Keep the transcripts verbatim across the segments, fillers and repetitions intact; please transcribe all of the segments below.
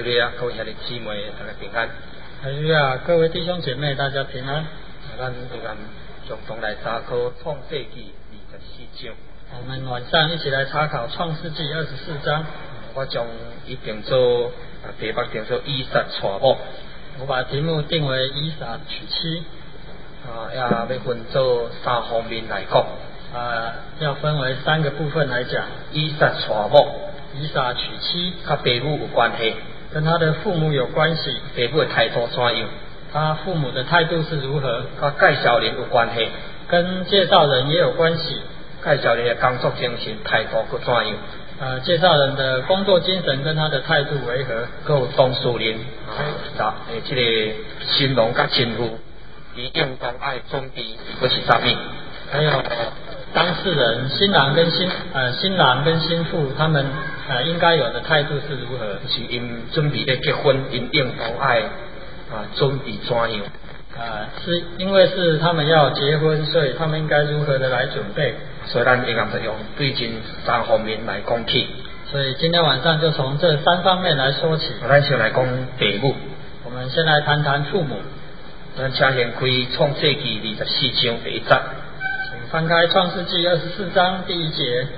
利亚，各位兄弟姊妹，大家平安。 哈利路亚，各位弟兄姐妹，大家平安。 咱就咱共同来查考创世纪二十四章。 我们晚上一起来查考创世纪二十四章。 我将伊定做啊题目定做以撒娶某。 我把题目定为以撒娶妻。 啊，也要分做三方面来讲。 啊，要分为三个部分来讲。 以撒娶某。 以撒娶妻， 甲父母有关系， 跟他的父母有关系。 父母的态度怎样？ 他父母的态度是如何？ 甲介绍人有关系， 跟介绍人也有关系。 介绍人的工作精神态度佮怎样？ 呃，介绍人的工作精神跟他的态度为何？ 佮有当事人啊，诶，这个新郎甲新妇，伊应当爱准备或是啥物？ 还有当事人新郎跟新呃新郎跟新妇他们呃应该有的态度是如何？ 是因准备要结婚，因应当爱啊准备怎样？ 啊，是因为是他们要结婚，所以他们应该如何的来准备？ 所以咱应该是用对真三方面来讲起。 所以今天晚上就从这三方面来说起。 咱先来讲父母。 我们先来谈谈父母。 咱请先开创世纪二十四章第一节。 请翻开创世纪二十四章第一节。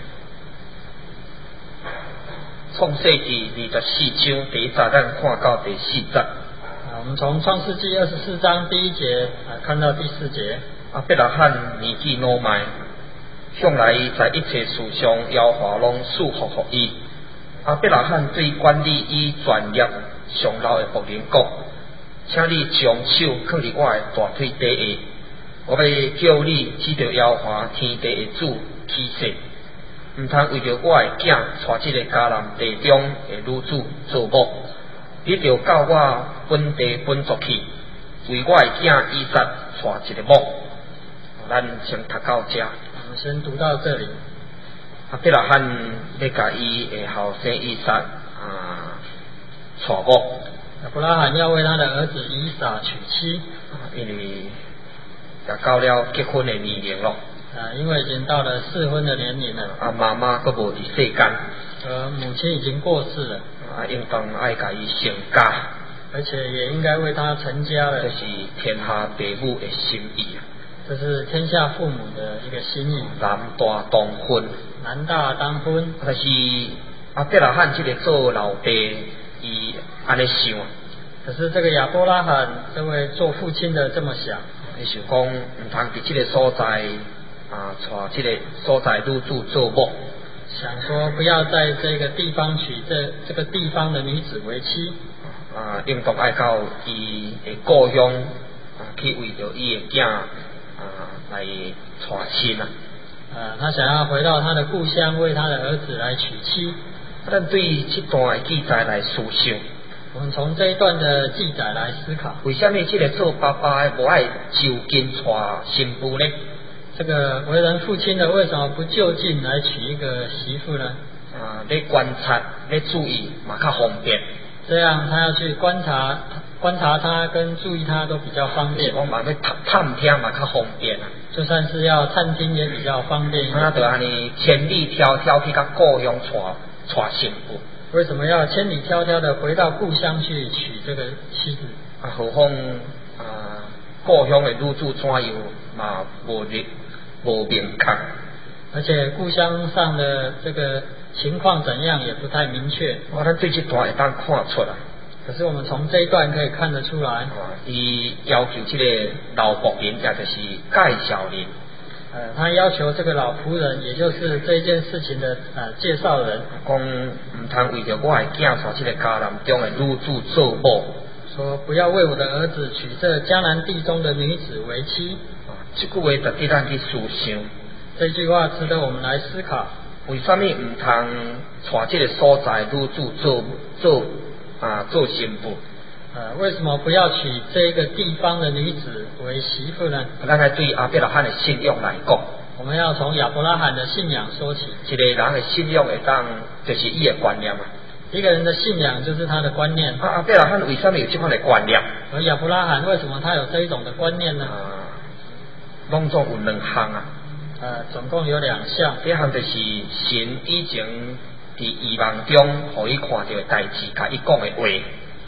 创世纪二十四章第一节，咱看到第四节。 啊，我们从创世纪二十四章第一节啊看到第四节。 阿伯拉罕年纪老迈，向来在一切事上，耶和华拢赐福予伊。阿伯拉罕对管理伊专业上老的仆人讲：，请你将手放伫我的大腿底下，我要叫你指着耶和华天地的主起誓，毋通为着我的囝娶这个迦南地中的女子做某，你着到我本地本族去，为我的囝以撒娶一个某。咱先读到这。 我们先读到这里。 阿伯拉罕要甲伊的后生以撒啊娶某。 亚伯拉罕要为他的儿子以撒娶妻， 因为也到了结婚的年龄咯。 啊，因为已经到了适婚的年龄了。 啊，妈妈佫无伫世间。 而母亲已经过世了。 啊，应当爱甲伊成家。 而且也应该为他成家了。 这是天下父母的心意啊。 这是天下父母的一个心意。 男大当婚。 男大当婚。 但是阿伯拉罕这个做老爸，伊安尼想。 可是这个亚伯拉罕这位做父亲的这么想， 伊想讲毋通伫这个所在啊，娶这个所在女子做某。 想说不要在这个地方娶这这个地方的女子为妻。 啊，应当爱到伊的故乡啊，去为着伊的囝啊来娶亲啊。 呃，他想要回到他的故乡，为他的儿子来娶妻。 咱对这段的记载来思想。 我们从这一段的记载来思考， 为什么这个做爸爸的无爱就近娶新妇呢？ 这个为人父亲的为什么不就近来娶一个媳妇呢？ 啊，要观察，要注意，嘛较方便。 这样他要去观察、观察他跟注意他都比较方便。 我嘛要探探听嘛较方便啊。 就算是要探听也比较方便一点。 那就安尼千里迢迢去到故乡娶娶新妇。 为什么要千里迢迢的回到故乡去娶这个妻子？ 啊，何况啊，故乡的女子怎样嘛无明无明确， 而且故乡上的这个情况怎样也不太明确。 我咱对这段会当看出来。 可是我们从这一段可以看得出来，啊， 伊要求这个老仆人，也就是介绍人。 呃，他要求这个老仆人，也就是这件事情的呃介绍人， 讲唔通为着我的囝娶这个迦南中的女子做某， 说不要为我的儿子娶这迦南地中的女子为妻。 啊，这句话值得咱去思想。 这句话值得我们来思考。 为什么唔通娶这个所在女子做做啊做新妇？ 呃，为什么不要娶这个地方的女子为媳妇呢？ 咱来对阿伯拉罕的信仰来讲， 我们要从亚伯拉罕的信仰说起。 一个人的信仰会当就是伊的观念啊。 一个人的信仰就是他的观念。 啊，阿伯拉罕为什么有这款的观念？ 而亚伯拉罕为什么他有这一种的观念呢？ 啊，拢总有两项啊。 呃，总共有两项。 第一项就是神以前伫异梦中，互伊看到的代志，甲伊讲的话。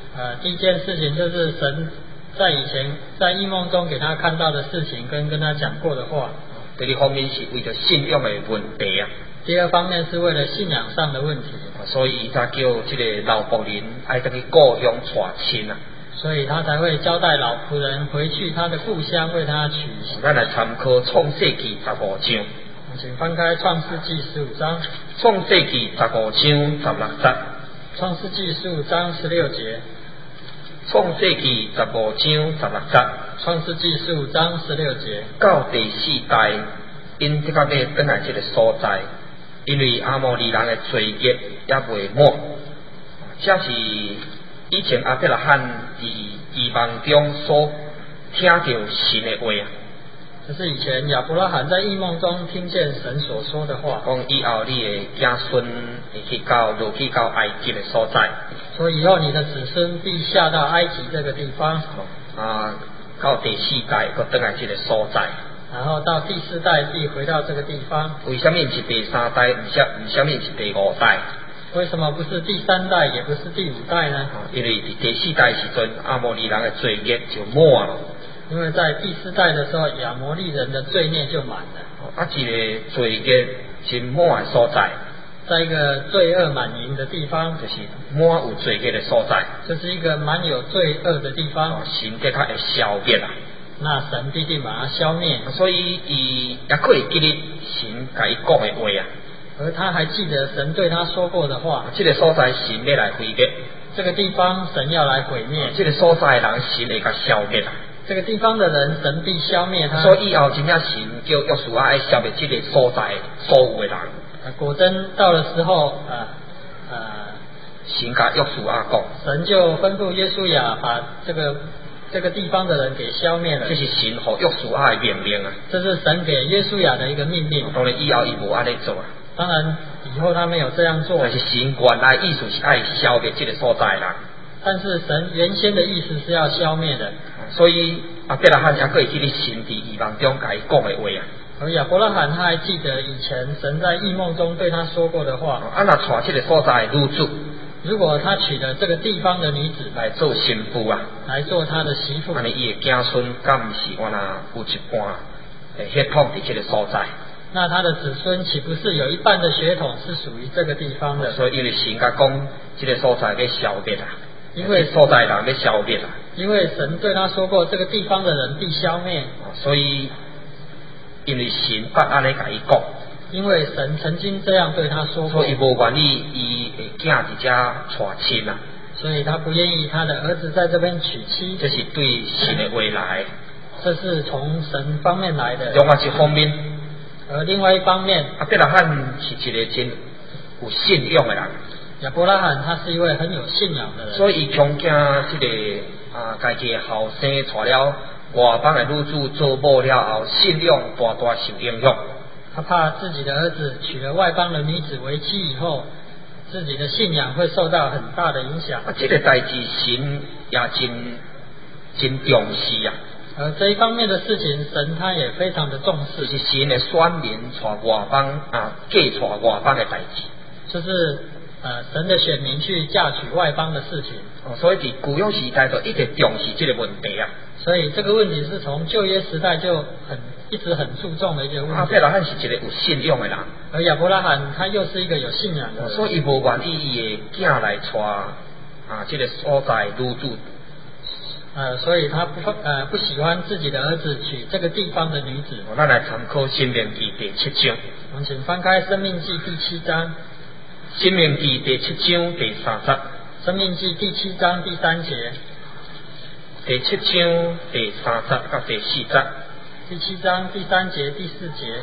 呃，第一件事情就是神在以前在异梦中给他看到的事情跟跟他讲过的话。 第二方面是为着信仰的问题啊。 第二方面是为了信仰上的问题。 所以伊才叫这个老仆人爱登去故乡娶亲啊。 所以他才会交代老仆人回去他的故乡为他娶媳。 咱来参考创世纪十五章。 请翻开创世纪十五章。 创世纪十五章十六节。 创世纪十五章十六节。 创世纪十五章十六节。 创世纪十五章十六节。 到第四代，因这个要转来这个所在，因为阿摩利人的罪孽也未满，这是以前阿伯拉罕伫异梦中所听到神的话啊。 这是以前亚伯拉罕在异梦中听见神所说的话。 讲以后你的子孙会去到落去到埃及的所在。 所以以后你的子孙必下到埃及这个地方。 啊，到第四代搁转来这个所在。 然后到第四代必回到这个地方。 为什么是第三代，唔什唔什么是第五代？ 为什么不是第三代，也不是第五代呢？ 因为第四代时阵，阿摩利人的罪孽就满了。 因为在第四代的时候，亚摩利人的罪孽就满了。 啊，一个罪孽真满的所在， 在一个罪恶满盈的地方， 就是满有罪孽的所在， 这是一个满有罪恶的地方。 神的确会消灭啦。 那神必定把它消灭。 所以伊也可以记得神甲伊讲的话啊。 而他还记得神对他说过的话。 这个所在神要来毁灭。 这个地方神要来毁灭。 这个所在的人神会甲消灭啦。 这个地方的人神必消灭他。 所以以后真正神叫约书亚爱消灭这个所在所有的人。 果真到了时候，呃呃， 神甲约书亚讲， 神就吩咐约书亚把这个这个地方的人给消灭了。 这是神给约书亚的命令啊。 这是神给约书亚的一个命令。 当然以后伊无安尼做啊。 当然以后他没有这样做。 但是神原来意思是爱消灭这个所在人。 但是神原先的意思是要消灭的。 所以阿伯拉罕也可以记得神伫异梦中甲伊讲的话啊。 而亚伯拉罕他还记得以前神在异梦中对他说过的话。 啊，若娶这个所在的女子， 如果他娶了这个地方的女子来做新妇啊， 来做他的媳妇， 安尼伊的子孙敢毋是我那有一半诶血统伫这个所在？ 那他的子孙岂不是有一半的血统是属于这个地方的？ 所以因为神甲讲，这个所在要消灭啊。 因为所在人要消灭啊。 因为神对他说过，这个地方的人必消灭。 所以，因为神捌安尼甲伊讲， 因为神曾经这样对他说过， 所以无愿意伊会囝伫遮娶亲啊。 所以他不愿意他的儿子在这边娶妻。 这是对神的未来， 这是从神方面来的。 另外一方面， 而另外一方面， 阿伯拉罕是一个真有信仰的人。 亚伯拉罕他是一位很有信仰的人， 所以伊强囝这个啊，家己的后生娶了外邦的女子做某了后，信仰大大受影响。 他怕自己的儿子娶了外邦的女子为妻以后，自己的信仰会受到很大的影响。 啊，这个代志神也真真重视啊。 而这一方面的事情，神他也非常的重视。 是神的选民娶外邦啊，嫁娶外邦的代志。 就是呃神的选民去嫁娶外邦的事情。 哦，所以伫旧约时代就一直重视这个问题啊。 所以这个问题是从旧约时代就很一直很注重的一个问题。 阿伯拉罕是一个有信仰的人， 而亚伯拉罕他又是一个有信仰的人， 所以伊无愿意伊的囝来娶啊这个所在女子。 呃，所以他不呃不喜欢自己的儿子娶这个地方的女子。 我咱来参考《申命记》第七章。 我们请翻开《生命记》第七章。《 申命记》第七章第三节。《 生命记》第七章第三节。 第七章第三节到第四节。 第七章第三节、第四节。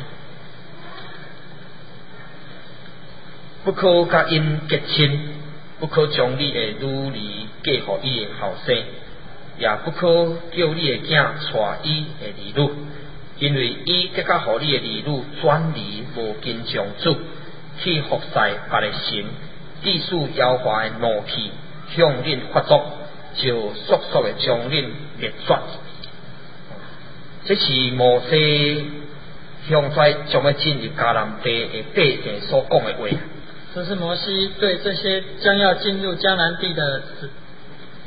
不可甲因结亲，不可将你的女儿嫁予伊的后生。也不可叫你的囝娶伊的儿女，因为伊结甲互你的儿女转离无金将主，去服侍别的神，致使耶和华的怒气向恁发作，就速速的将恁灭绝。这是摩西向在将要进入迦南地的百姓所讲的话。 这是摩西对这些将要进入迦南地的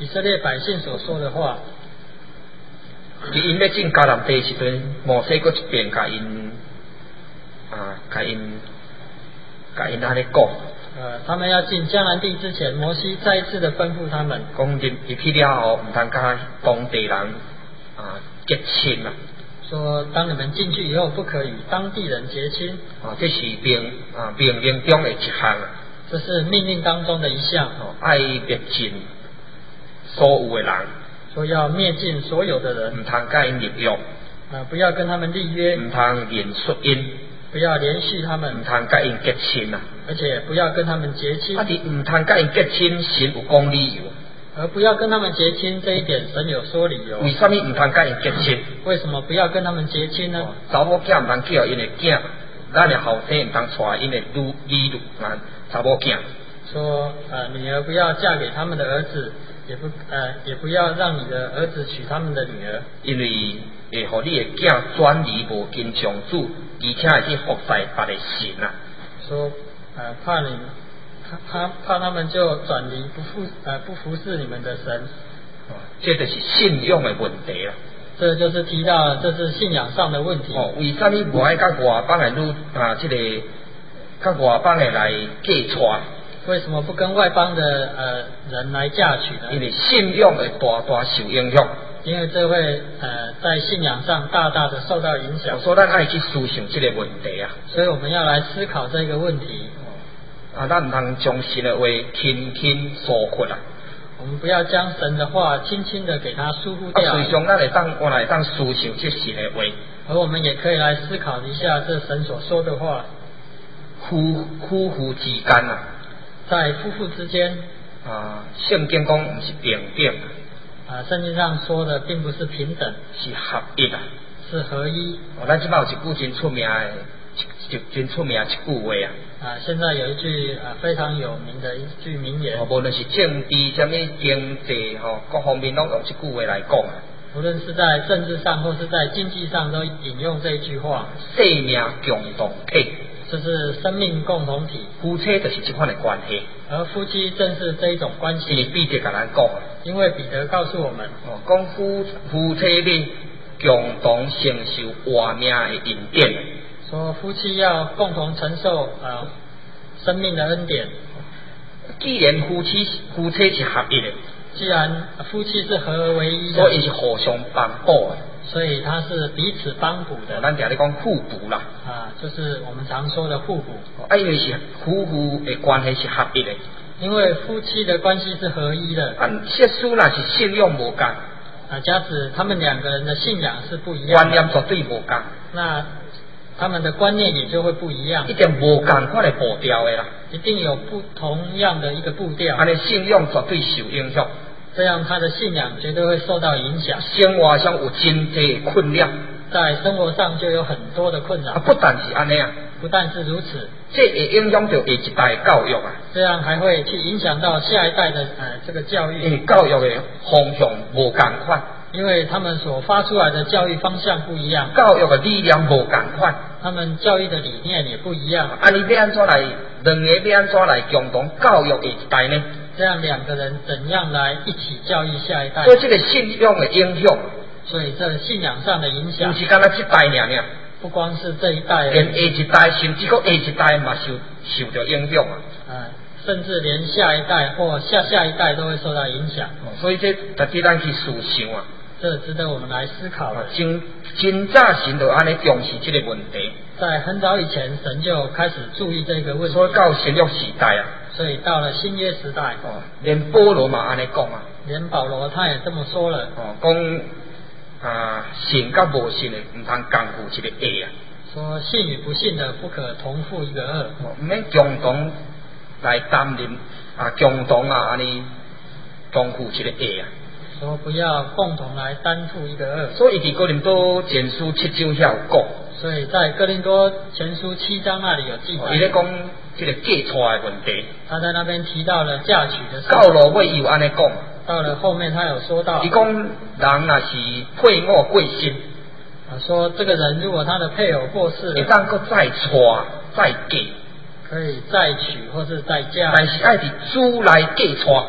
以色列百姓所说的话。 伫因要进迦南地时阵，摩西搁一遍甲因啊，甲因甲因安尼讲。 呃，他们要进迦南地之前，摩西再一次的吩咐他们， 讲入入去了后，唔通甲当地人啊结亲啊。 说当你们进去以后，不可与当地人结亲。 啊，这是命啊命令中的一项啊。 这是命令当中的一项。 哦，爱灭尽所有的人。 说要灭尽所有的人。 唔通甲因立约。 啊，不要跟他们立约。 唔通连续因。 不要连续他们。 唔通甲因结亲啊。 而且不要跟他们结亲。 啊，你唔通甲因结亲，神有讲理由。 而不要跟他们结亲这一点，神有说理由。 为什么唔通甲因结亲？ 为什么不要跟他们结亲呢？ 查某囝唔通叫因的囝，咱的后生唔通带因的女女女啊查某囝。 说呃，女儿不要嫁给他们的儿子，也不呃也不要让你的儿子娶他们的女儿。 因为会互你的囝转离无敬上主，而且会去服侍别的神啊。 说呃怕你。他怕他们就转离不服呃不服侍你们的神， 这就是信仰的问题啦。 这就是提到了这是信仰上的问题。 哦，为什么无爱甲外邦的女啊这个甲外邦的来嫁娶？ 为什么不跟外邦的呃人来嫁娶呢？ 因为信仰会大大受影响。 因为这会呃在信仰上大大的受到影响。 所以咱爱去思想这个问题啊。 所以我们要来思考这个问题。 啊，咱唔通将神的话轻轻疏忽啦。 我们不要将神的话轻轻的给它疏忽掉。 啊，随上咱会当我来当思想这神的话。 而我们也可以来思考一下这神所说的话。 夫夫妇之间啊， 在夫妇之间啊，圣经讲唔是平等啊，圣经上说的并不是平等， 是合一啊， 是合一。 哦，咱即摆有一句真出名的，一真出名一句话啊。 啊，现在有一句啊非常有名的一句名言。 哦，无论是政治、什么经济吼、哦，各方面拢用这句话来讲啊。 无论是在政治上或是在经济上，都引用这一句话。 生命共同体， 就是生命共同体。 夫妻就是这款的关系。 而夫妻正是这一种关系。 因为彼得甲咱讲啊。 因为彼得告诉我们， 哦，讲夫夫妻咧共同承受活命的恩典。 说夫妻要共同承受呃生命的恩典。 既然夫妻夫妻是合一的， 既然夫妻是合而为一的， 所以是互相帮补的。 所以它是彼此帮补的。 哦，咱常咧讲互补啦。 啊，就是我们常说的互补。 啊，因为是夫妇的关系是合一的。 因为夫妻的关系是合一的。 啊，设施若是信仰无共。 啊，假使他们两个人的信仰是不一样的， 观念绝对无共。 那他们的观念也就会不一样， 一定无共款的步调的啦， 一定有不同样的一个步调。 他的信仰绝对受影响， 这样他的信仰绝对会受到影响。 生活上有真侪困扰， 在生活上就有很多的困扰。 啊，不但是安尼啊， 不但是如此， 这会影响到下一代教育啊。 这样还会去影响到下一代的呃这个教育。 因为教育的方向无共款。 因为他们所发出来的教育方向不一样， 教育的理念无共款， 他们教育的理念也不一样。 啊，你要安怎来，两个要安怎来共同教育下一代呢？ 这样两个人怎样来一起教育下一代？ 所以这个信仰的影响， 所以这信仰上的影响， 不是干那这代尔尔， 不光是这一代， 连下一代甚至个下一代嘛受受到影响啊。 嗯，甚至连下一代或下下一代都会受到影响。 所以这值得咱去思想啊。 这值得我们来思考的。 真真早神就安尼重视这个问题。 在很早以前，神就开始注意这个问题。 所以到新约时代啊， 所以到了新约时代， 哦，连保罗嘛安尼讲啊， 连保罗他也这么说了。 哦，讲啊，信甲无信的唔通共负一个恶啊。 说信与不信的不可同负一个恶。 哦，唔免共同来担任啊，共同啊安尼共负一个恶啊。 说不要共同来担负一个恶。 所以伫哥林多前书七章遐有讲。 所以在哥林多前书七章那里有记载。 伊咧讲这个嫁娶的问题。 他在那边提到了嫁娶的事。 到落尾有安尼讲。 到了后面他有说到。 伊讲人若是配偶过身。 啊，说这个人如果他的配偶过世了， 会当搁再娶再嫁。 可以再娶或是再嫁。 但是爱伫主来嫁娶。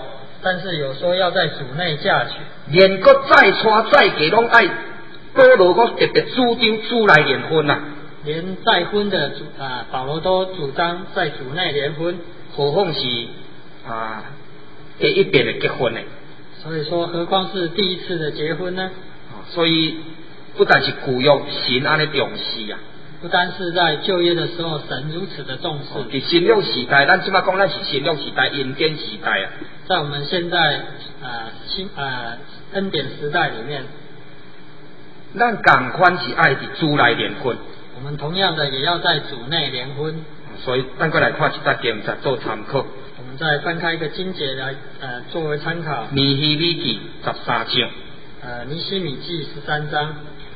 但是有说要在主内嫁娶， 连个再娶再嫁拢爱保罗个特别主张主来联婚啊。 连再婚的主啊，保罗都主张在主内联婚， 何况是啊第一遍的结婚呢？ 所以说，何况是第一次的结婚呢？ 所以不但是旧约神安尼重视啊， 不单是在旧约的时候，神如此的重视。 伫新约时代，咱即马讲咱是新约时代、阴间时代啊。 在我们现在啊新啊恩典时代里面， 咱同款是爱伫主来联婚。 我们同样的也要在主内联婚。 所以咱过来看一节经文做参考。 我们再翻开一个经节来呃作为参考。 尼希米记十三章。 呃，尼希米记十三章。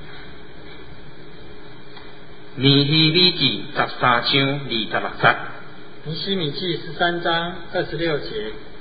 尼希米记十三章二十六节。 尼希米记十三章二十六节。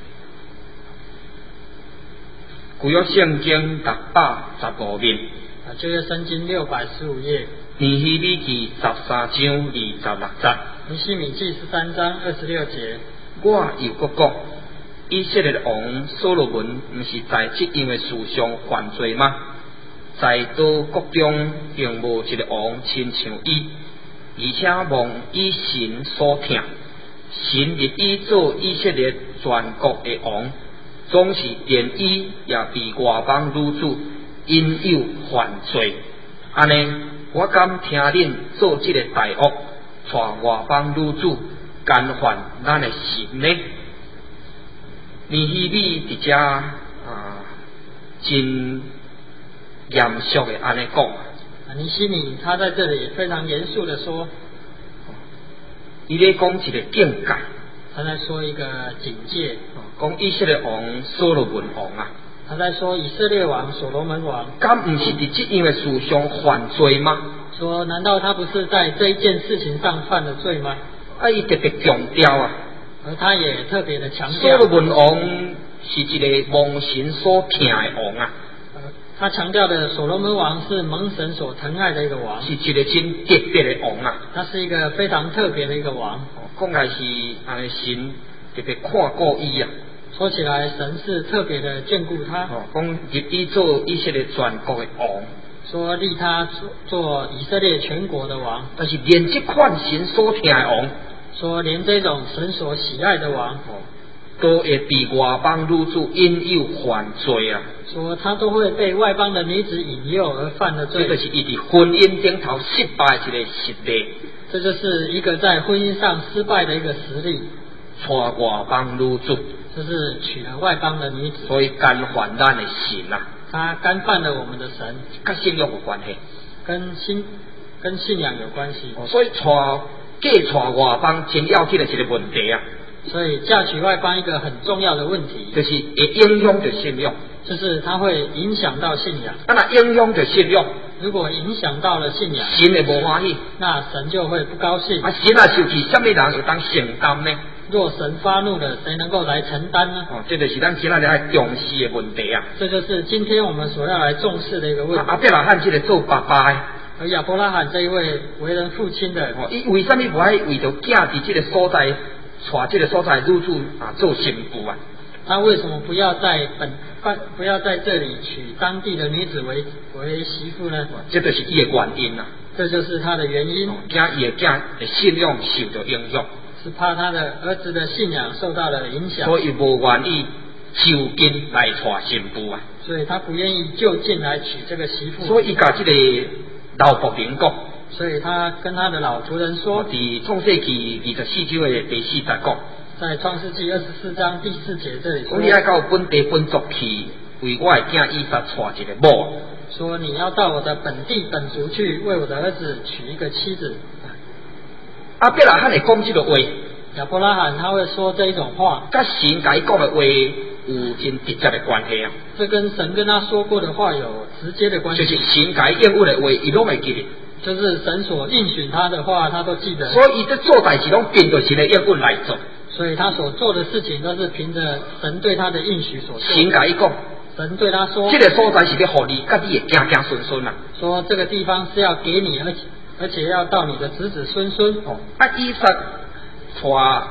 旧约圣经六百十五面。 啊，旧约圣经六百十五页。 尼希米记十三章二十六节。 尼希米记十三章二十六节。 我又搁讲，以色列王所罗门毋是在这样的事上犯罪吗？在多国中并无一个王亲像伊，而且望以神所听，神立伊做以色列全国的王，总是连伊也被外邦女子引诱犯罪。安尼，我敢听恁做这个大恶，带外邦女子干犯咱的神呢？尼希米伫遮啊，真严肃的安尼讲。 啊，尼希米他在这里非常严肃的说， 伊咧讲一个境界， 他在说一个警戒， 讲以色列王所罗门王啊， 他在说以色列王所罗门王， 敢毋是伫这样的事上犯罪吗？ 说难道他不是在这一件事情上犯了罪吗？ 啊，伊特别强调啊， 而他也特别的强调， 所罗门王是一个蒙神所疼的王啊。 他强调的所罗门王是蒙神所疼爱的一个王， 是一个真特别的王啊。 他是一个非常特别的一个王。 讲来是安尼神特别看顾伊啊。 说起来，神是特别的眷顾他。 哦，讲立伊做以色列全国的王。 说立他做做以色列全国的王。 但是连这款神所疼的王， 说连这种神所喜爱的王， 哦，都会被外邦女子引诱犯罪啊。 说他都会被外邦的女子引诱而犯了罪。 这就是伊伫婚姻顶头失败一个实例。 这就是一个在婚姻上失败的一个实例。 娶外邦女子， 就是娶了外邦的女子， 所以干犯咱的神啊。 他干犯了我们的神， 跟信仰有关系， 跟信跟信仰有关系。 哦、所以娶嫁娶外邦真要紧的一个问题啊。 所以嫁娶外邦一个很重要的问题， 就是会影响着信仰， 就是它会影响到信仰。 啊，那影响着信仰， 如果影响到了信仰， 神会无欢喜， 那神就会不高兴。 啊，神啊受气，什么人有当承担呢？ 若神发怒了，谁能够来承担呢？ 哦，这就是咱今仔日爱重视的问题啊。 这就是今天我们所要来重视的一个问题。 阿伯拉罕这个做爸爸的， 而亚伯拉罕这一位为人父亲的， 哦，伊为什么不爱为着囝伫这个所在？娶这个所在女子啊做新妇啊， 他为什么不要在本不要在这里娶当地的女子为为媳妇呢？ 这就是伊的原因啊。 这就是他的原因。 惊伊的囝的信仰受到影响， 是怕他的儿子的信仰受到了影响， 所以无愿意就近来娶新妇啊。 所以他不愿意就近来娶这个媳妇。 所以伊甲这个老仆人讲。 所以他跟他的老仆人说， 伫创世纪二十四章的第四节讲， 在创世纪二十四章第四节这里说， 你爱到本地本族去，为我的囝以撒娶一个某。 说你要到我的本地本族去，为我的儿子娶一个妻子。 阿伯拉罕会讲这个话， 亚伯拉罕他会说这一种话， 甲神甲伊讲的话有真直接的关系啊。 这跟神跟他说过的话有直接的关系， 就是神甲伊应允的话，伊拢会记得。 就是神所应许他的话，他都记得。 所以这做代志拢凭着神的应允来做。 所以他所做的事情都是凭着神对他的应许所做。 神甲伊讲， 神对他说， 这个所在是要互你，甲你会行行顺顺啊。 说这个地方是要给你，而且而且要到你的子子孙孙。 哦，啊，以撒娶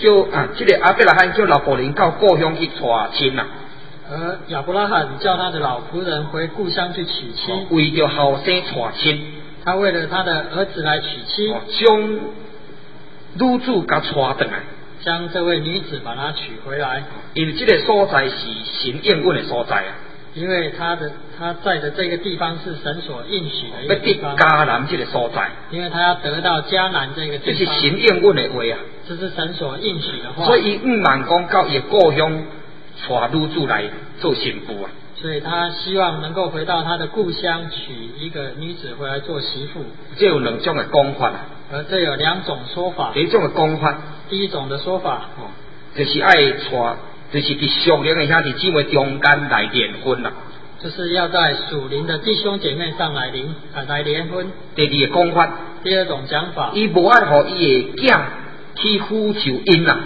叫啊，这个阿伯拉罕叫老婆人到故乡去娶亲啦。 而亚伯拉罕叫他的老仆人回故乡去娶妻， 哦、为着后生娶亲， 他为了他的儿子来娶妻， 哦、将女子甲娶回来， 将这位女子把她娶回来。 因为这个所在是神应允的所在啊。 因为他的他在的这个地方是神所应许的一个地方， 要得迦南这个所在， 因为他要得到迦南这个地方， 这是神应允的话啊。 这是神所应许的话， 所以伊唔茫讲到伊故乡娶女子来做媳妇啊。 所以他希望能够回到他的故乡，娶一个女子回来做媳妇。 这有两种的讲法啊。 而这有两种说法。 第一种的讲法， 第一种的说法， 哦，就是爱娶，就是伫属灵的兄弟姊妹中间来联婚啦。 就是要在属灵的弟兄姐妹上来联啊来联婚。 第二个讲法， 第二种讲法， 伊无爱互伊的囝去呼求因啦，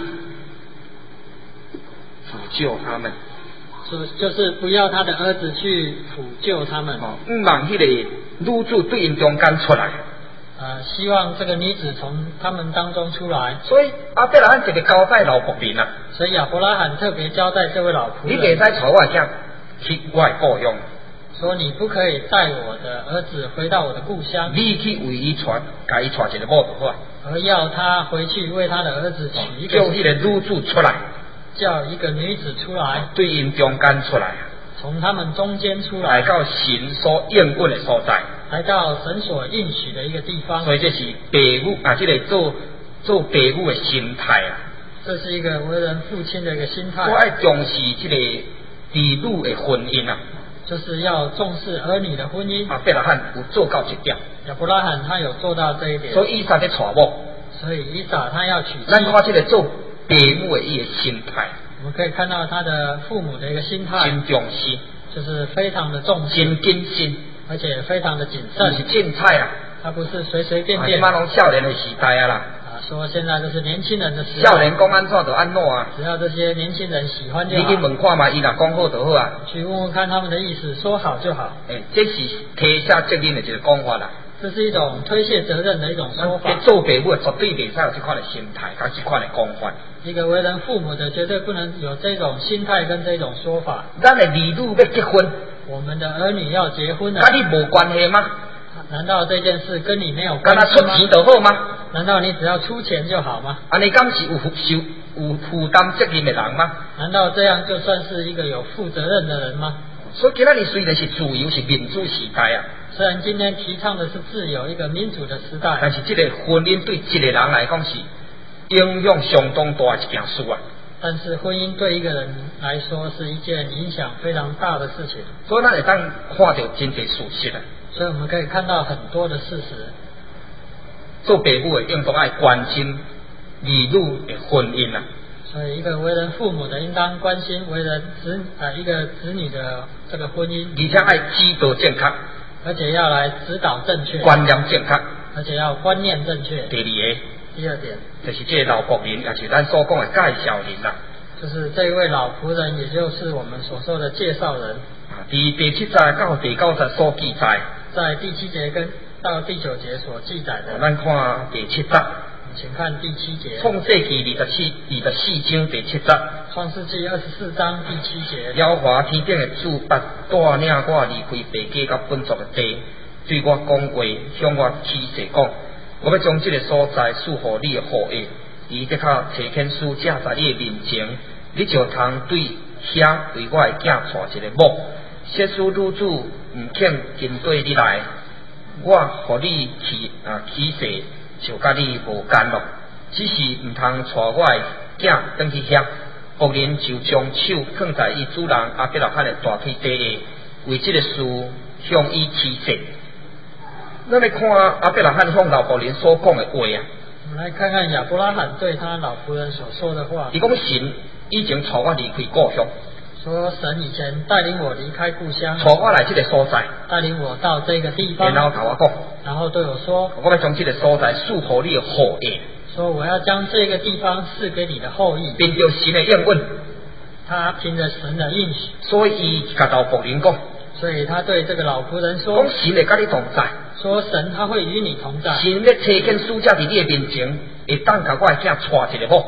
辅救他们。 就就是不要他的儿子去辅救他们。 哦，唔让迄个女子对因中间出来。 呃，希望这个女子从他们当中出来。 所以阿伯拉罕特别交代老仆人啊。 所以亚伯拉罕特别交代这位老仆人， 你袂使带我的囝去我的故乡。 说你不可以带我的儿子回到我的故乡。 你去为伊传，甲伊传一个某就好。 而要他回去为他的儿子娶一个， 叫迄个女子出来， 叫一个女子出来， 对因中间出来， 从他们中间出来， 来到神所应允的所在， 来到神所应许的一个地方。 所以这是父母啊，这个做做父母的心态啊。 这是一个为人父亲的一个心态。 我爱重视这个儿女的婚姻啊， 就是要重视儿女的婚姻。 阿伯拉罕有做到这点。 亚伯拉罕他有做到这一点。 所以以撒在娶某， 所以以撒他要娶妻。 咱看这个做父母的伊个心态， 我们可以看到他的父母的一个心态， 真重视， 就是非常的重视， 真谨慎， 而且非常的谨慎， 就是凊彩啊。 他不是随随便便。 啊，即马拢少年的时代啊啦。 啊，说现在这是年轻人的时代。 少年讲安怎就安怎啊。 只要这些年轻人喜欢就好。 你去问看嘛，伊若讲好就好啊。 去问问看他们的意思，说好就好。 诶、欸，这是推卸责任的一个讲法啦。 这是一种推卸责任的一种说法。 做父母绝对袂使有这款的心态，甲这款的讲法。 一个为人父母的绝对不能有这种心态跟这种说法。 咱的儿女要结婚， 我们的儿女要结婚了， 跟你无关系吗？ 难道这件事跟你没有关系吗？ 跟他出钱就好吗？ 难道你只要出钱就好吗？ 啊，你敢是有受有负担责任的人吗？ 难道这样就算是一个有负责任的人吗？ 所以今仔日虽然是自由是民主时代啊， 虽然今天提倡的是自由一个民主的时代， 但是这个婚姻对一个人来讲是影响相当大的一件事啊。 但是婚姻对一个人来说是一件影响非常大的事情。 所以咱会当看到真侪事实啊。 所以我们可以看到很多的事实。 做父母的应当爱关心儿女的婚姻啊。 所以一个为人父母的应当关心为人子呃一个子女的这个婚姻， 而且爱指导正确， 而且要来指导正确， 观念正确， 而且要观念正确。 第二个， 第二点就是这个老仆人，也是咱所讲的介绍人啦。 就是这一位老仆人，也就是我们所说的介绍人。 啊，第第七节到第九节所记载， 在第七节跟到第九节所记载的。 咱看第七节。 请看第七节。 创世纪二十四二十四章第七节。 创世纪二十四章第七节。 耶和华天顶的主把带领我离开爸家甲本族的地，对我讲话，向我启示讲，我要将这个所在赐予你的后裔，伊这卡查遣使者在你的面前，你就通对遐为我的囝娶一个某。设使女子毋肯跟对你来，我互你启啊启示。就甲你无干咯，只是毋通带我的囝转去遐，仆人就将手放在伊主人阿伯拉罕的大腿底下，为这个事向伊启示。咱来看阿伯拉罕向老仆人所讲的话啊。 我们来看看亚伯拉罕对他老仆人所说的话。 伊讲神已经带我离开故乡， 说神以前带领我离开故乡， 带我来这个所在， 带领我到这个地方， 然后甲我讲。 然后对我说， 我要将这个所在赐予你的后裔， 说我要将这个地方赐给你的后裔， 凭着神的应允， 他凭着神的应许， 所以伊甲老仆人讲， 所以他对这个老仆人说， 讲神会甲你同在， 说神他会与你同在， 神咧差遣使者伫你的面前，会当甲我的囝娶一个某，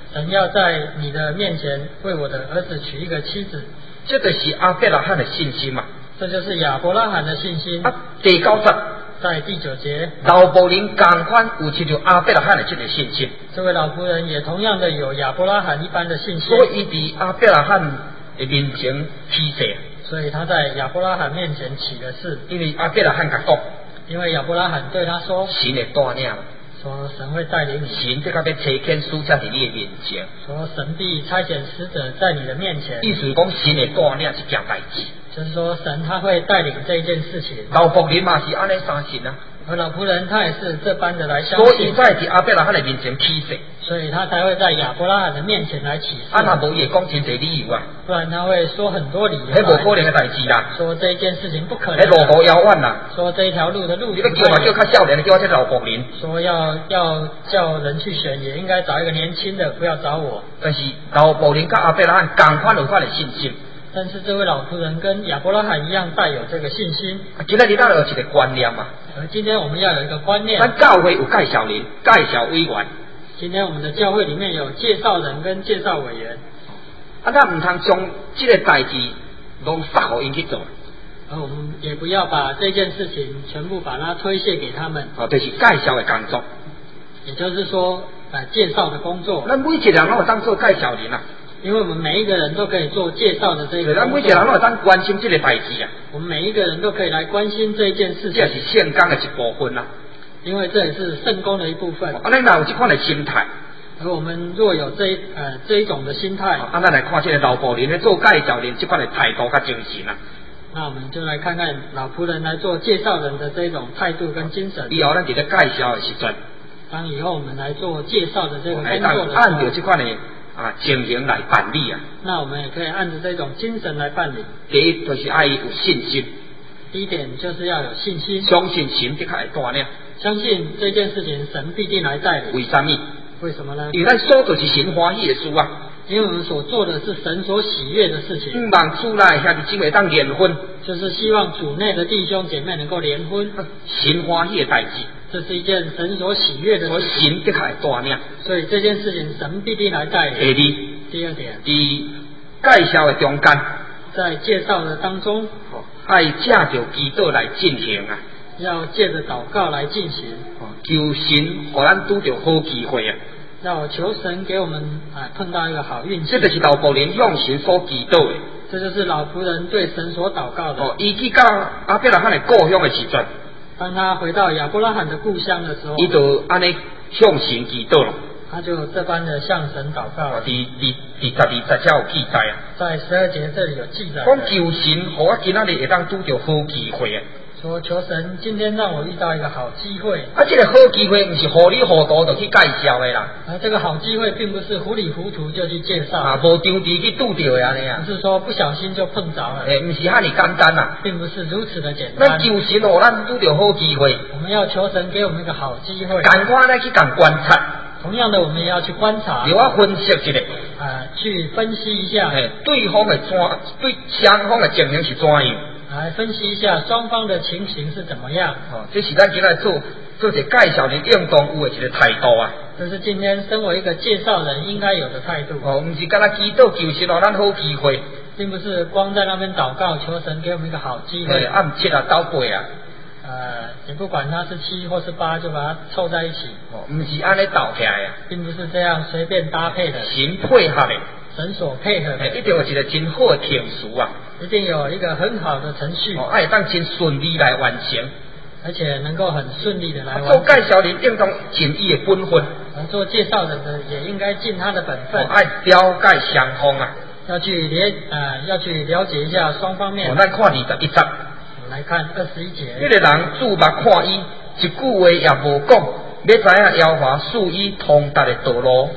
神要在你的面前为我的儿子娶一个妻子。 这就是亚伯拉罕的信心嘛。 这就是亚伯拉罕的信心。 啊，第九节， 在第九节， 老仆人同款有亲像亚伯拉罕的这个信心。 这位老仆人也同样的有亚伯拉罕一般的信心， 所以伊伫亚伯拉罕的面前起誓。 所以他在亚伯拉罕面前起了誓。 因为亚伯拉罕甲讲， 因为亚伯拉罕对他说， 神会带领。 说神会带领你， 神这个要差遣使者在你的面前。 说神必差遣使者在你的面前。 意思讲神会带领这件代志。 就是说神他会带领这一件事情。 老仆人嘛是安尼相信啊。 而老仆人他也是这般的来相信。 所以在伫亚伯拉罕的面前起誓。 所以他才会在亚伯拉罕的面前来起誓。 啊，若无伊会讲真侪理由啊。 不然他会说很多理由。 迄无可能的代志啦。 说这一件事情不可能。 迄路途遥远啦。 说这一条路的路。 你要叫嘛叫较少年的，叫我这老仆人。 说要要叫人去选，也应该找一个年轻的，不要找我。 但是老仆人甲亚伯拉罕同款有款的信心。 但是这位老仆人跟亚伯拉罕一样带有这个信心。 今天你咱有一个观念嘛。 而今天我们要有一个观念。 咱教会有介绍人、介绍委员。 今天我们的教会里面有介绍人跟介绍委员。 啊，咱唔通将这个代志拢撒互因去做。 而我们也不要把这件事情全部把它推卸给他们。 哦，就是介绍的工作。 也就是说，呃，介绍的工作。 咱每一个人拢有当做介绍人啊。 因为我们每一个人都可以做介绍的这个工作。 咱每一个人拢有当关心这个代志啊。 我们每一个人都可以来关心这一件事情。 这是圣工的一部分啊。 因为这也是圣工的一部分。 啊，咱若有这款的心态。 而我们若有这一呃这一种的心态。 啊，咱来看这个老仆人咧做介绍人这款的态度甲精神啊。 那我们就来看看老仆人来做介绍人的这种态度跟精神。 以后咱伫咧介绍的时阵， 当以后我们来做介绍的这个工作的时候， 按照这款的啊情形来办理啊。 那我们也可以按照这种精神来办理。 第一就是爱有信心。 第一点就是要有信心， 相信神的确会带领。 相信这件事情神必定来带领。 为什么？ 为什么呢？ 因为咱所做是神欢喜的事啊。 因为我们所做的是神所喜悦的事情。 希望主内兄弟姊妹当联婚， 就是希望主内的弟兄姐妹能够联婚。 神欢喜的代志， 这是一件神所喜悦的事情。 神的确会带领。 所以这件事情神必定来带领。 第二， 第二点， 在介绍的中间， 在介绍的当中， 爱借着祈祷来进行啊。 要借着祷告来进行。 求神互咱拄着好机会啊。 要求神给我们啊碰到一个好运气。 这就是老仆人向神所祈祷的。 这就是老仆人对神所祷告的。 哦，伊去到亚伯拉罕的故乡的时阵， 当他回到亚伯拉罕的故乡的时候， 伊就安尼向神祈祷了。 他就这般的向神祷告了。 第第第十二节才有记载啊。 在十二节这里有记载。 讲求神，互我今仔日会当拄着好机会啊。 说求神今天让我遇到一个好机会。 啊，这个好机会不是糊里糊涂就去介绍的啦。 啊，这个好机会并不是糊里糊涂就去介绍。 啊，无张地去拄着的安尼啊。 不是说不小心就碰着了。 诶，不是遐尼简单啊。 并不是如此的简单。 咱求神，互咱拄着好机会。 我们要求神给我们一个好机会。 赶快来去讲观察。 同样的，我们也要去观察。 给我分析一下。 啊，去分析一下。 诶，对方的怎，对双方的情形是怎样？ 来分析一下双方的情形是怎么样。 哦，这是咱今仔做做一个介绍人应当有的一个态度啊。 这是今天身为一个介绍人应该有的态度。 哦，不是干那祈祷求神让咱好机会， 并不是光在那边祷告求神给我们一个好机会。 按七啊斗八啊。 呃，也不管他是七或是八，就把它凑在一起。 哦，不是安尼斗起来啊。 并不是这样随便搭配的。 神配合的。 神所配合的。 一定有一个真好的程序啊。 一定有一个很好的程序。 哦，爱当真顺利来完成。 而且能够很顺利的来完成。 做介绍人应当尽伊的本分。 而做介绍人的也应该尽他的本分。 哦，爱了解双方啊。 要去了呃要去了解一下双方面。 哦，咱看二十一节。 我们来看二十一节。 那个人注目看伊，一句话也无讲，要知影耶和华赐伊通达的道路，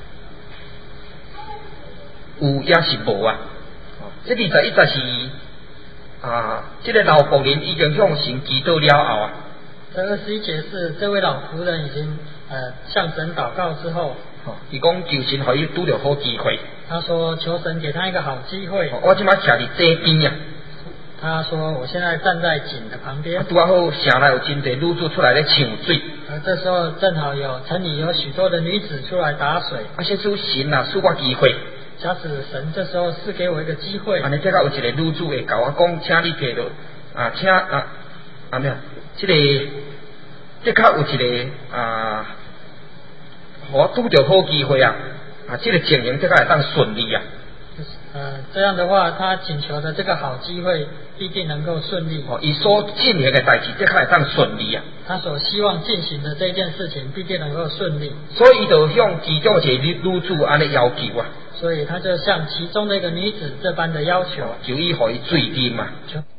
有也是无啊。这二十一节是啊，这个老仆人已经向神祈祷了后啊。 这二十一节是这位老仆人已经呃向神祷告之后。 哦，伊讲求神互伊拄着好机会。 他说求神给他一个好机会。 哦，我即摆徛伫这边啊。 他说：“我现在站在井的旁边。” 拄啊好城内有真侪女子出来咧抢水。 而这时候正好有城里有许多的女子出来打水。 啊，先主神啊，赐我机会。 假使神这时候是给我一个机会。 安尼，即个有一个女子会甲我讲，请你摕到啊，请啊啊咩啊？即、這个即刻有一个啊，互我拄着好机会啊！啊，即、這个情形即刻会当顺利啊！ 呃，这样的话，他请求的这个好机会必定能够顺利。 哦，伊所进行的代志即刻会当顺利啊！ 他所希望进行的这件事情必定能够顺利。 所以伊就向其中一个女女子安尼要求啊！ 所以他就向其中的一个女子这般的要求， 就以互伊水啉嘛。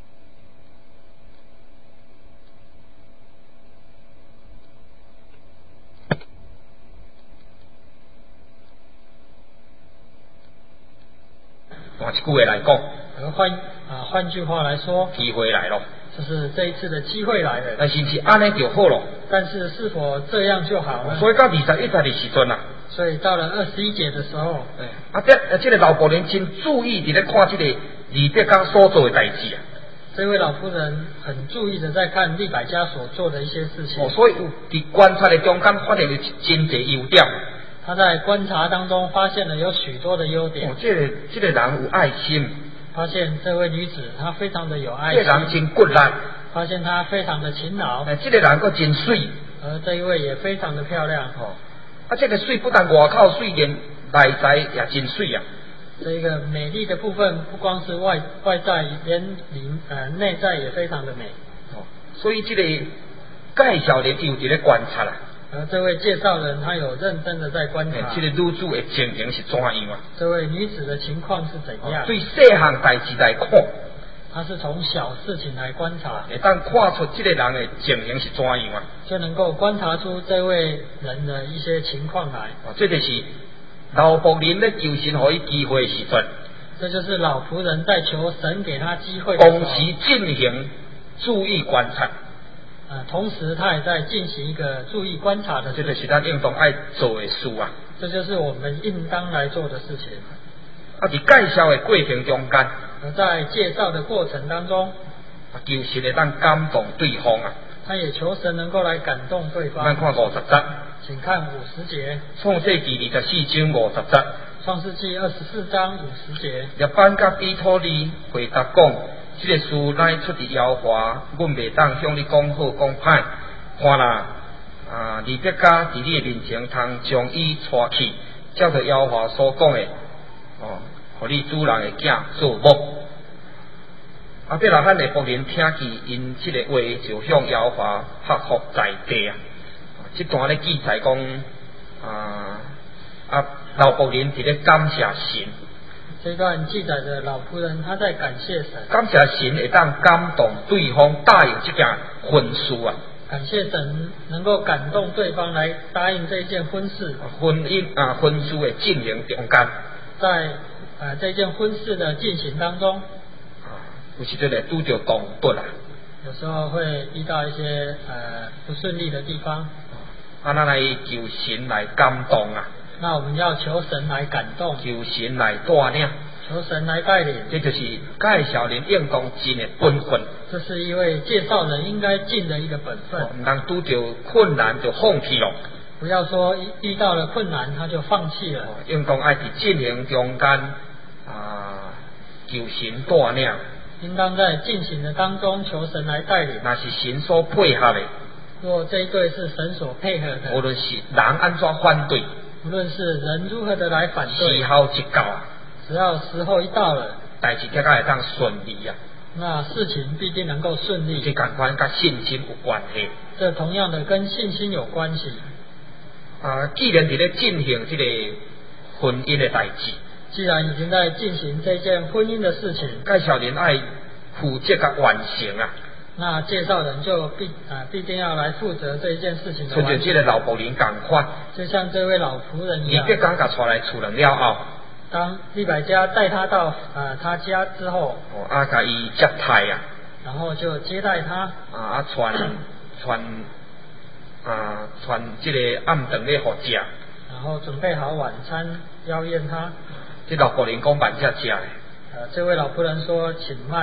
换一句话来讲， 而换啊换句话来说， 机会来咯， 就是这一次的机会来了。 但是是安尼就好咯。 但是是否这样就好了？ 所以到二十一节的时阵啊， 所以到了二十一节的时候， 哎，啊，这啊，这个老妇人真注意伫咧看这个李伯家所做的代志啊。 这位老夫人很注意的在看利百加所做的一些事情。 哦，所以有伫观察的中间发现有真侪优点。 他在观察当中发现了有许多的优点。 哦，这个这个人有爱心。 发现这位女子她非常的有爱心。 这个人真骨力。 发现她非常的勤劳。 哎，这个人佫真水。 而这一位也非常的漂亮。 哦，啊，这个水不但外口水，连内在也真水啊。 这个美丽的部分不光是外外在，连里呃内在也非常的美。 哦，所以这个介绍人有伫咧观察啦。 而这位介绍人他有认真的在观察。 这个女子的情形是怎样啊？ 这位女子的情况是怎样？ 哦、对细项代志来看， 他是从小事情来观察， 会当看出这个人的情形是怎样啊？ 就能够观察出这位人的一些情况来。 哦，这就是老仆人咧求神给伊机会的时阵。 这就是老仆人在求神给他机会。 同时进行注意观察。 呃，同时他也在进行一个注意观察的事情。 这就是咱应当爱做的事啊。 这就是我们应当来做的事情。 啊，伫介绍的过程中间， 而在介绍的过程当中， 啊，求神会当感动对方啊。 他也求神能够来感动对方。 咱看五十节， 请看五十节。 创世纪二十四章五十节。 创世纪二十四章五十节。 列班甲比托利回答讲。这个事乃出自耶和华，阮袂当向你讲好讲歹。看啦，啊，利百加伫你的面前，通将伊带去，照着耶和华所讲的，哦，互你主人的囝做某。啊，伯拉罕的仆人听见因这个话，就向耶和华拍伏在地啊。这段咧记载讲，啊啊，老仆人伫咧感谢神。 这段记载的老仆人他在感谢神， 感谢神会当感动对方答应这件婚事啊。 感谢神能够感动对方来答应这一件婚事。 婚姻啊，婚事的进行中间， 在呃这件婚事的进行当中， 啊，有时阵会拄着动顿啊。 有时候会遇到一些呃不顺利的地方。 啊，咱来求神来感动啊。 那我们要求神来感动， 求神来带领， 求神来带领， 这就是介绍人应当尽的本分。 这是一位介绍人应该尽的一个本分。 唔通拄着困难就放弃咯。 不要说遇到了困难他就放弃了。 应当爱伫进行中间啊，求神带领。 应当在进行的当中求神来带领。 那是神所配合的。 若这一对是神所配合的， 无论是人安怎反对。 无论是人如何的来反对， 时候一到啊， 只要时候一到了， 代志才会当顺利啊。 那事情必定能够顺利。 这感官跟信心有关系。 这同样的跟信心有关系。 啊，既然伫咧进行这个婚姻的代志， 既然已经在进行这件婚姻的事情， 介绍人爱负责甲完成啊。 那介绍人就必啊必定要来负责这一件事情的完成。 就像这个老仆人共款， 就像这位老仆人一样。 利百加甲带来厝人了后， 当利百加带他到啊他家之后， 哦啊，甲伊接待啊， 然后就接待他， 啊啊传传啊传这个暗顿咧互食， 然后准备好晚餐邀宴他。 这老仆人讲慢才食的。 呃，这位老仆人说，请慢。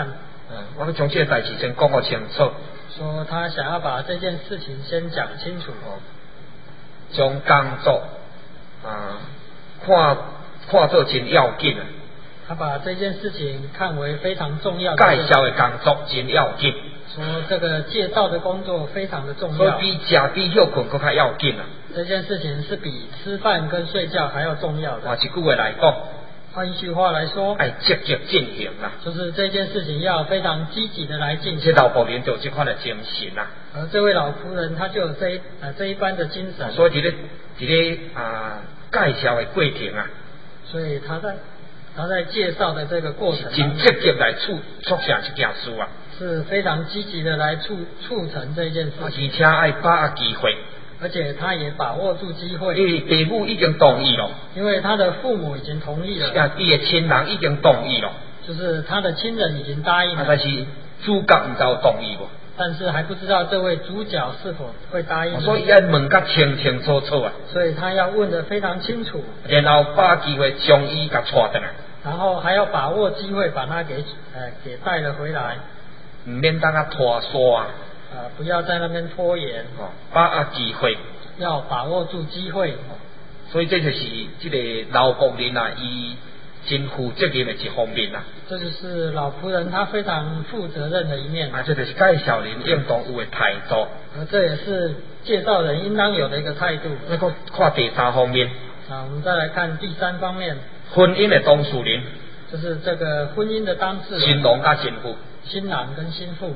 嗯，我要将这个代志先讲好清楚。 说他想要把这件事情先讲清楚。 哦，将工作啊看看作真要紧啊。 他把这件事情看为非常重要的。 介绍的工作真要紧。 说这个介绍的工作非常的重要。 所以比食比休困更较要紧啊。 这件事情是比吃饭跟睡觉还要重要的。 换一句话来讲。 换一句话来说， 要积极进行啦， 就是这件事情要非常积极的来进行。 这老仆人就有这款的精神啦。 而这位老仆人他就有这一呃这一般的精神。 所以伫咧伫咧啊介绍的过程啊， 所以他在他在介绍的这个过程， 真积极来促促成这件事啊， 是非常积极的来促促成这件事情， 而且爱把握机会。 而且他也把握住机会， 因为父母已经同意了， 因为他的父母已经同意了， 啊，伊的亲人已经同意了， 就是他的亲人已经答应了， 啊、但是主角唔知有同意无， 但是还不知道这位主角是否会答应， 所以要问个清清楚楚啊， 所以他要问得非常清楚， 然后把机会将伊甲带回来， 然后还要把握机会把他给呃给带了回来， 唔免当他拖梭啊。 呃，不要在那边拖延， 哦，把握机会， 要把握住机会。 所以这就是这个老仆人啊，伊真负责任的一方面啊。 这就是老仆人他非常负责任的一面。 啊，这就是介绍人应当有的态度。 而这也是介绍人应当有的一个态度。 那个看第三方面。 啊，我们再来看第三方面。 婚姻的当事人。 就是这个婚姻的当事人。 新郎跟新妇。 新郎跟新妇。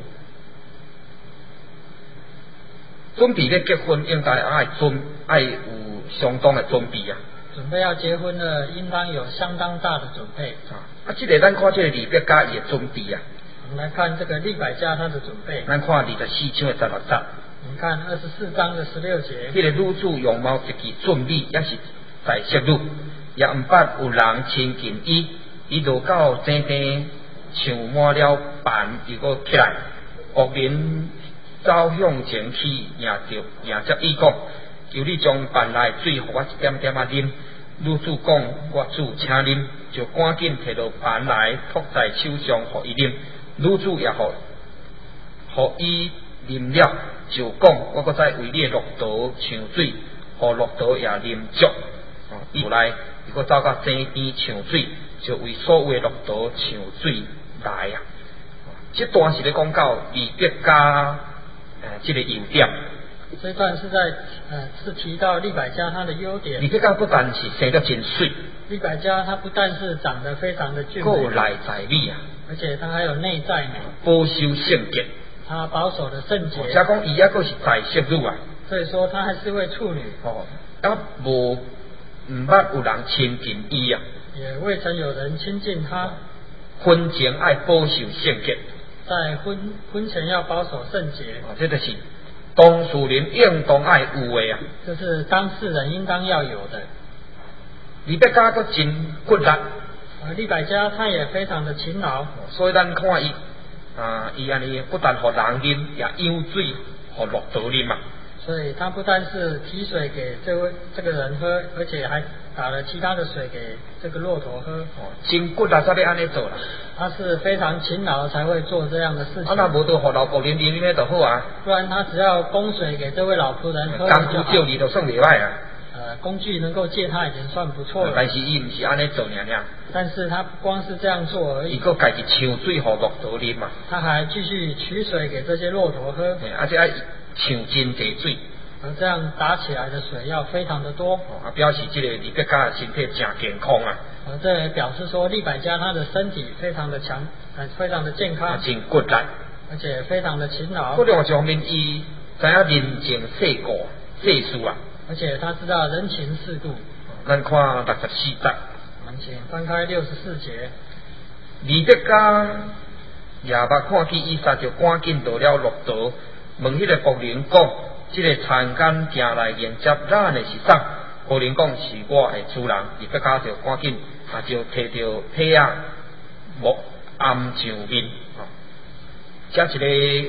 准备咧结婚，应该爱准爱有相当的准备啊。 准备要结婚了，应当有相当大的准备。 啊，啊，这个咱看这个李伯家也准备啊。 我们来看这个利百加他的准备。 咱看二十四章的十六节。 我们看二十四章的十六节。 这个女子容貌极其俊美，也是在色女，也唔捌有人亲近伊，伊就到井边唱满了饭，又搁起来，恶人走向前去，迎着迎接伊讲，求你将饭内水互我一点点啊啉。女子讲，我主请啉，就赶紧摕到饭来，托在手上互伊啉。女子也互互伊啉了，就讲，我搁再为你落刀抢水，互落刀也啉足。哦，后来伊搁走到井边抢水，就为所有落刀抢水来啊。这段是咧讲到利百加。呃，这个优点， 这段是在呃是提到利百加他的优点。 利百加不但是生得真水， 利百加他不但是长得非常的俊美， 够内在美啊， 而且他还有内在美， 保守圣洁， 他保守的圣洁。 而且讲伊还佫是在色女啊， 所以说他还是位处女。 哦，啊无唔捌有人亲近伊啊， 也未曾有人亲近他。 婚前爱保守圣洁。 在婚婚前要保守圣洁， 啊，这就是当事人应当爱有的啊。 这是当事人应当要有的。 利百加佫真骨力， 而利百加他也非常的勤劳， 所以咱看伊啊，伊安尼不但互人啉，也舀水互骆驼啉嘛。 所以他不但是提水给这位这个人喝，而且还打了其他的水给这个骆驼喝。 哦，真骨力才要安尼做啦。 他是非常勤劳才会做这样的事情。 啊，那无都互老仆人啉啉就好啊。 不然他只要供水给这位老仆人喝， 工具借你就算袂歹啊。 呃，工具能够借他已经算不错了。 但是伊毋是安尼做尔尔。 但是他不光是这样做而已。 伊佫家己抢水互骆驼啉嘛。 他还继续取水给这些骆驼喝。 而且爱抢真济水。 而这样打起来的水要非常的多。 啊，表示这个利百加身体真健康啊。 而这也表示说利百加他的身体非常的强，呃，非常的健康。 真骨力。而且非常的勤劳。 不另外一方面，伊知影人情世故世事啊。 而且他知道人情世故。 咱看六十四节。 我们请翻开六十四节。 利百加夜捌看见以撒，就赶紧到了骆驼，问迄个仆人讲：这个田间行来迎接咱的是啥？仆人讲是我的主人。利百加就赶紧啊，就摕着被啊木按上面。啊，这一个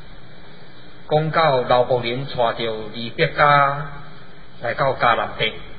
讲到老仆人带着利百加来到迦南地。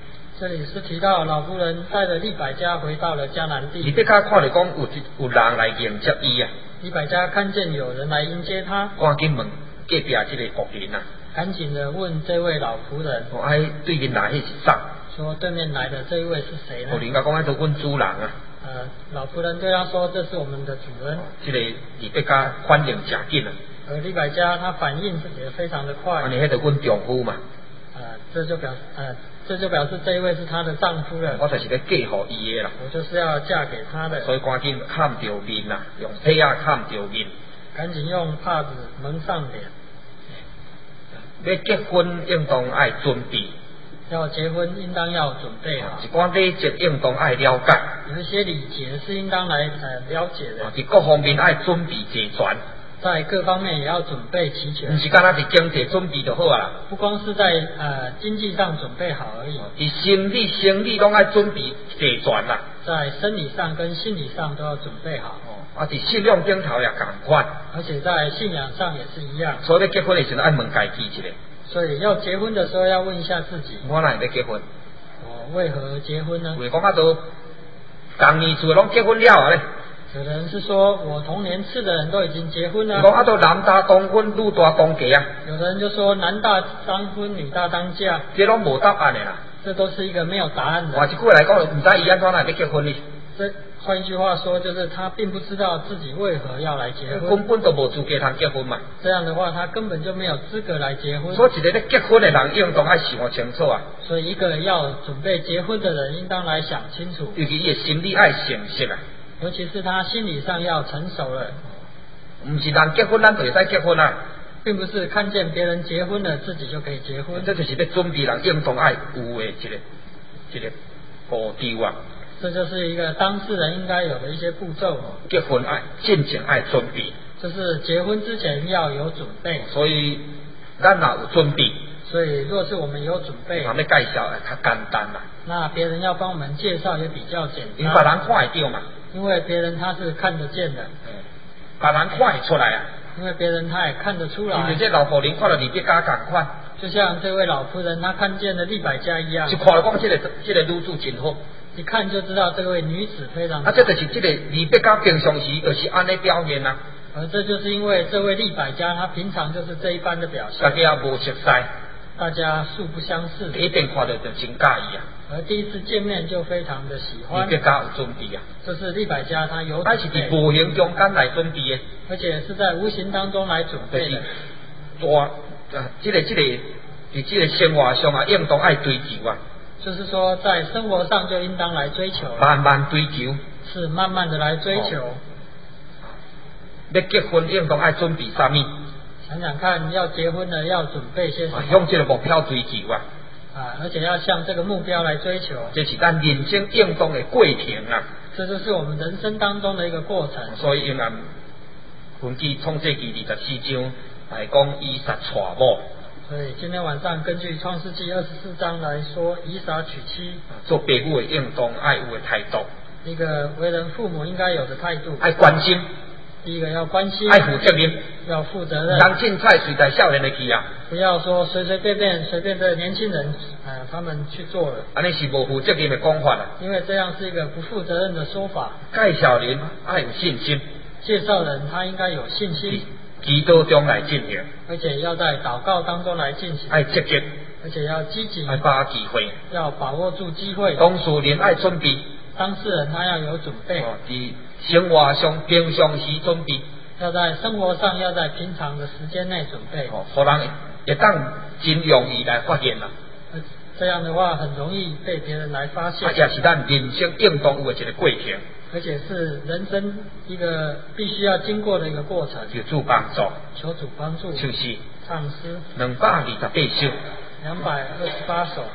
这里是提到老夫人带着利百加回到了迦南地。 利百加看到讲有有人来迎接伊啊， 利百加看见有人来迎接他， 赶紧问隔壁这个仆人啊， 赶紧的问这位老仆人， 我哎对面来迄是啥？ 说对面来的这一位是谁呢？ 仆人甲讲，哎，都阮主人啊。 呃，老仆人对他说：“这是我们的主人。” 这个利百加反应真紧啊。 而利百加他反应也非常的快。 安尼，迄个阮丈夫嘛。 呃，这就表呃，这就表示这一位是她的丈夫了。 我就是要嫁予伊的啦。 我就是要嫁给他的。 所以赶紧看着面啦，用被啊看着面。赶紧用帕子蒙上脸。 要结婚应当爱准备。 要结婚应当要准备好。 一寡礼节应当爱了解。 有一些礼节是应当来呃了解的。 伫各方面爱准备齐全。 在各方面也要准备齐全。 不是干那伫经济准备就好啊。 不光是在呃经济上准备好而已。 伫心理、生理拢爱准备齐全啦。 在生理上跟心理上都要准备好。 哦，啊，伫信仰顶头也共款。 而且在信仰上也是一样。 所以要结婚的时候爱问家己一下。 所以要结婚的时候要问一下自己。 我哪会要结婚？ 我为何结婚呢？ 为讲啊都同年厝拢结婚了啊咧。 有的人是说我同年次的人都已经结婚了。 讲啊都男大当婚，女大当嫁啊。 有的人就说男大当婚，女大当嫁。 这拢无答案的啦。 这都是一个没有答案的。 换一句话来讲，唔知伊安怎来要结婚呢？ 这换一句话说，就是他并不知道自己为何要来结婚。 根本都无资格通结婚嘛。 这样的话，他根本就没有资格来结婚。 所以一个要结婚的人，应当爱想清楚啊。 所以一个要准备结婚的人，应当来想清楚。 尤其伊的心理爱成熟啊。 尤其是他心理上要成熟了。 唔是人结婚，咱就会使结婚啊。 并不是看见别人结婚了，自己就可以结婚。 这就是要准备人应当爱有的一个一个步骤啊。 这就是一个当事人应该有的一些步骤。 结婚爱进前爱准备， 就是结婚之前要有准备。 所以咱若有准备， 所以若是我们有准备， 他们介绍会较简单啦。 那别人要帮我们介绍也比较简单。 因为别人看会到嘛。 因为别人他是看得见的。 嗯，别人看会出来啊。 因为别人他也看得出来。 因为这老妇人看到利百加同款。 就像这位老夫人她看见了利百加一样。 就看了讲这个这个女子真好。 一看就知道这位女子非常好。 啊，这就是这个利百加平常时就是安尼表现啊。 而这就是因为这位利百加她平常就是这一般的表现。 大家无熟悉。 大家素不相识。 第一遍看到就真介意啊。 而第一次见面就非常的喜欢。 利百加有准备啊。 这是利百加他有准备。 但是伫无形中间来准备的。 而且是在无形当中来准备的。 大啊，这个这个伫这个生活上啊，应当爱追求啊。 就是说，在生活上就应当来追求。 慢慢追求。 是慢慢的来追求。哦、 要结婚应当爱准备啥物？ 想想看，要结婚了要准备些什么？ 向这个目标追求啊！ 啊，而且要向这个目标来追求。 这是咱人生应当的过程啊！ 这就是我们人生当中的一个过程。 所以，因按根据创世纪二十四章来讲，以撒娶某。 所以今天晚上根据创世纪二十四章来说，以撒娶妻。 做父母的应当爱有的态度。 一个为人父母应该有的态度。 爱关心。 第一个要关心。 爱负责任。 要负责任。 人凊彩随在少年的去啊！ 不要说随随便便随便的年轻人，呃，他们去做了。 安尼是无负责任的讲法啦。 因为这样是一个不负责任的说法。 介绍人爱有信心。 介绍人他应该有信心。 祈祷中来进行。 而且要在祷告当中来进行。 爱积极。 而且要积极。 爱把握机会。 要把握住机会。 当事人爱准备。 当事人他要有准备。 哦，伫生活上平常时准备。 要在生活上，要在平常的时间内准备。 哦，互人会当真容易来发现啦。 这样的话，很容易被别人来发现。 啊，也是咱人生应当有的一个过程。 而且是人生一个必须要经过的一个过程。 求主帮助。 求主帮助。 唱诗。 唱诗。 两百二十八首。 两百二十八首。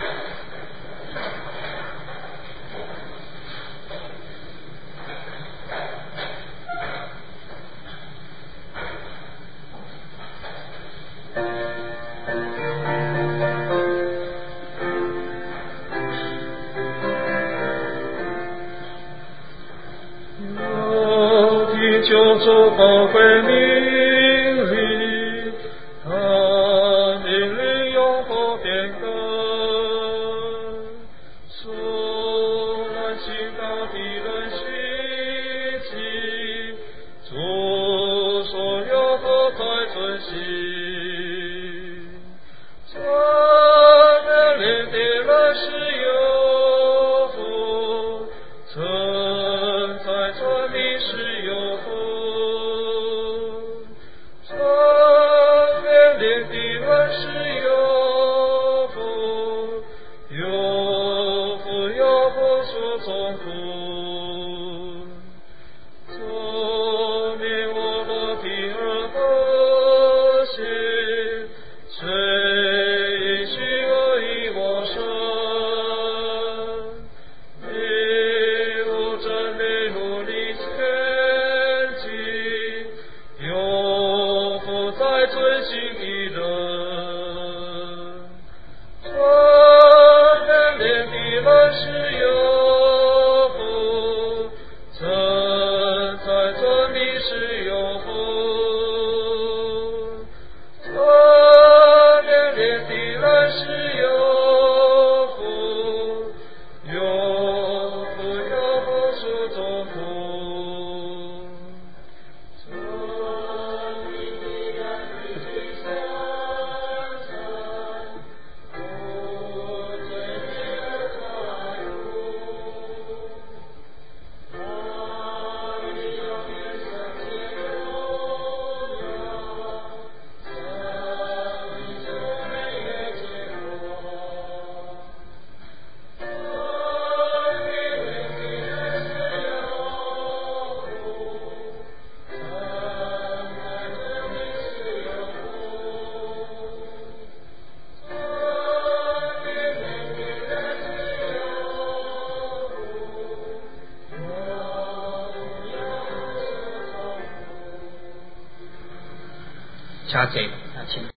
救主宝贵名里，他命令永不变更。属请坐。 啊，请。